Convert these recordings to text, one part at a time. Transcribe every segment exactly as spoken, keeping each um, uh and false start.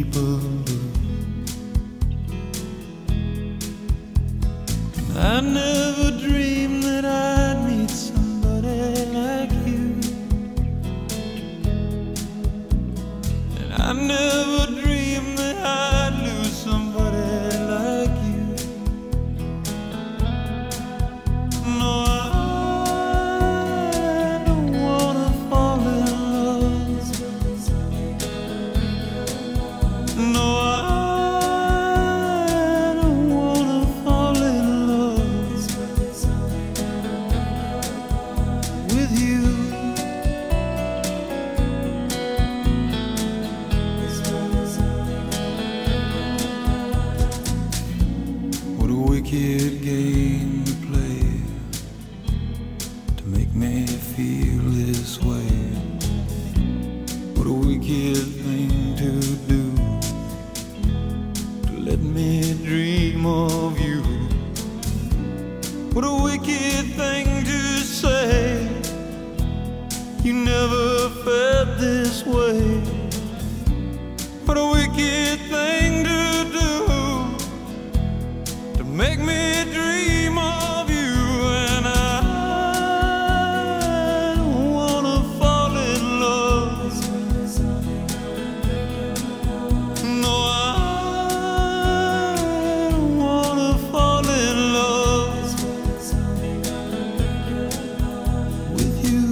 people do. I never dreamed that I'd meet somebody like you, and I never dreamed that I'd lose somebody like you. No, I don't wanna fall in love. No, I don't wanna fall in love with you. What a wicked game to play to make me feel this way. What a wicked thing to do to let me dream of you. What a wicked thing to say. You never felt this way. What a wicked thing to do to make me dream of you. And I don't wanna fall in love. No, I don't wanna fall in love with you.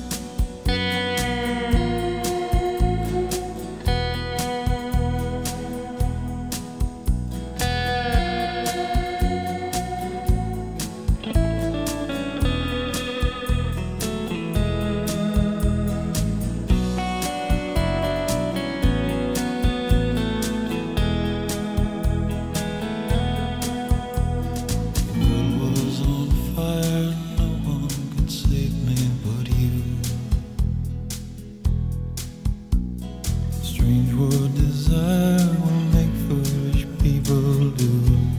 Strange what desire will make foolish people do.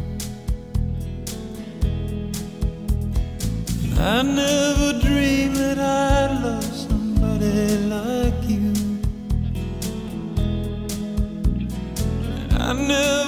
I never dreamed that I'd love somebody like you. I never